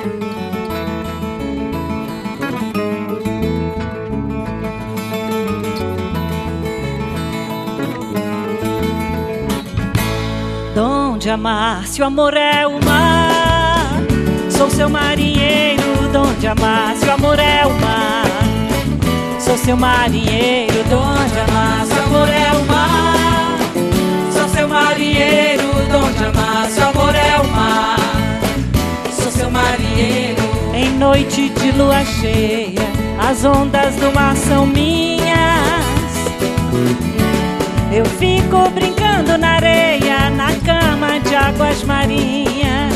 Dom de amar, se o amor é o mar, sou seu marinheiro. Dom de amar, se o amor é o mar, sou seu marinheiro. Dom de amar, se o amor é o mar, sou seu marinheiro. Dom de amar, se o amor é o mar, sou seu marinheiro. Em noite de lua cheia, as ondas do mar são minhas. Eu fico brincando na areia, na cama de águas marinhas.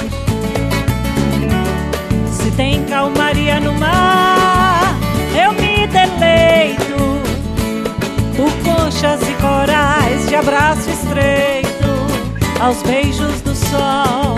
Se tem calmaria no mar, eu me deleito por conchas e corais de abraço estreito aos beijos do sol.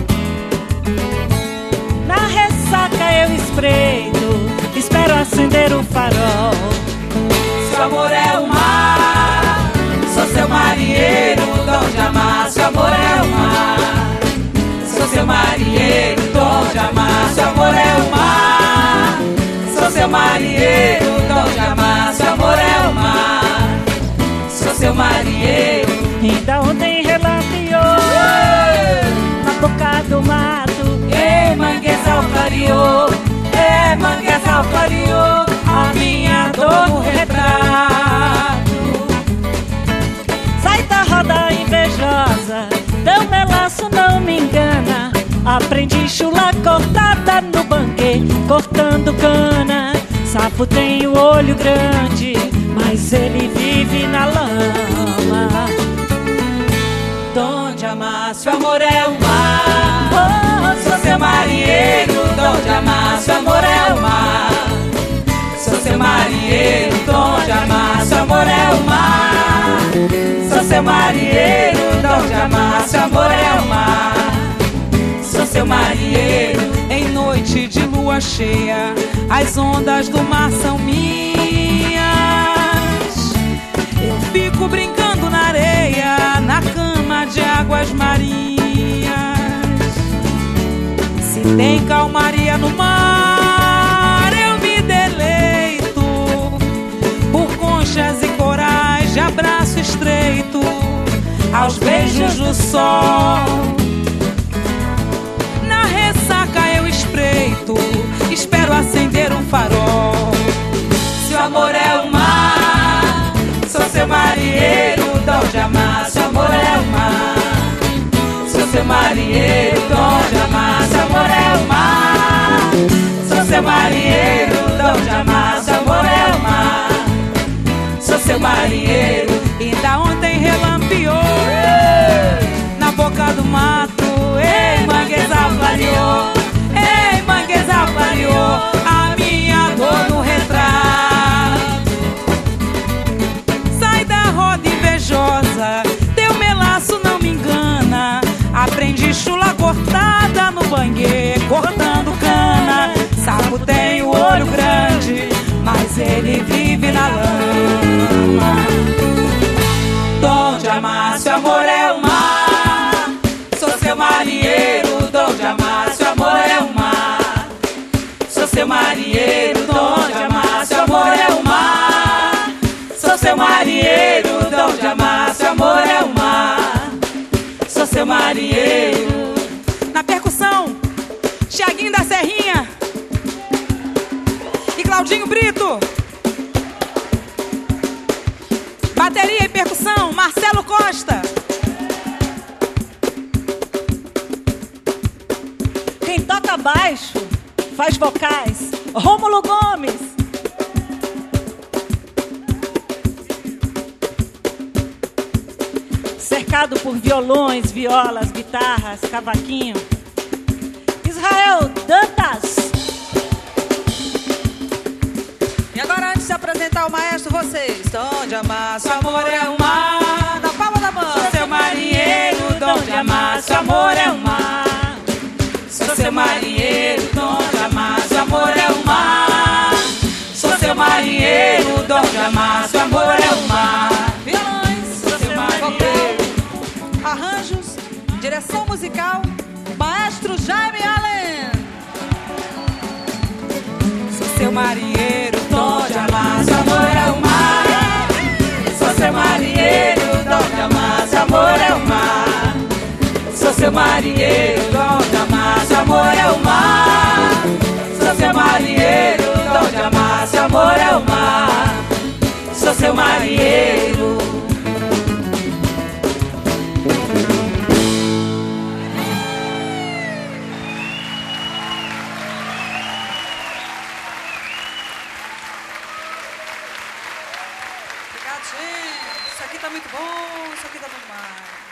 Na ressaca eu espreito, espero acender o farol. Se o amor é o mar, sou seu marinheiro. Dom de amar, se o amor é o mar, sou seu marinheiro. Dom de amar, se o amor é o mar, sou seu marinheiro. Dom de amar, se o amor é o mar, sou seu marinheiro. Ainda ontem relampeou na boca do mato, ei, manguezal clareou, ei, manguezal clareou a minha dor no retrato. Sai da roda invejosa, teu melaço não me engana. Aprendi chula cortada no banquete, cortando cana. Sapo tem o olho grande, mas ele vive na lama. Dom de amar, se o amor é o mar, oh, sou seu marinheiro. Dom de amar, se o amor é o mar, sou seu marinheiro. Dom de amar, se o amor é o mar, sou seu marinheiro. Dom de amar, se o amor é o mar, sou seu marinheiro. Em noite de lua cheia, as ondas do mar são minhas. Eu fico brincando na areia, na cama de águas marinhas. Se tem calmaria no mar, eu me deleito por conchas e corais de abraço estreito aos beijos do sol. Na ressaca eu espreito, espero acender um farol. Se o amor é o mar, sou seu marinheiro. Dom de amar, se o amor é o mar, sou seu marinheiro. Dom de amar, se o amor é o mar, sou seu marinheiro. Dom de amar, se o amor é o mar, sou seu marinheiro. Ainda ontem relampeou na boca do mato, ei, manguezal clareou, ei, manguezal clareou a minha dor no retrato. Sai da roda invejosa, teu melaço não me engana. Aprendi chula cortada no banheiro, cortando cana. Sapo tem o olho grande, mas ele vive na lama. Dom de amar, se o amor é o mar, sou seu marinheiro. Dom de amar, se o amor é o mar, sou seu marinheiro. Dom de amar, se o amor é o mar, sou seu marinheiro. Dom de amar, se o amor é o mar, sou seu marinheiro. Na percussão, Thiaguinho da Serrinha e Claudinho Brito. Bateria e percussão, Marcelo Costa. Quem toca baixo, faz vocais, Rômulo Gomes. Cercado por violões, violas, guitarras, cavaquinho, Israel Dantas. E agora, antes de se apresentar o maestro, vocês. Dom de amar, se o amor é o mar, na palma da mão. Sou seu marinheiro. Dom de amar, se o amor é o mar, sou seu marinheiro. Dom de amar, se o amor é o mar, sou seu marinheiro. Dom de amar, se o amor é o mar. Violões, sou seu marinheiro. Arranjos, direção musical, maestro Jaime Allen. marinheiro, dom de amar, seu amor é o mar. Sou seu marinheiro, dom de amar, seu amor é o mar. Sou seu marinheiro, dom de amar, seu amor é o mar. Sou seu marinheiro, dom de amar, seu amor é o mar. Sou seu marinheiro. Obrigado, gente. Isso aqui tá muito bom, isso aqui tá bom demais.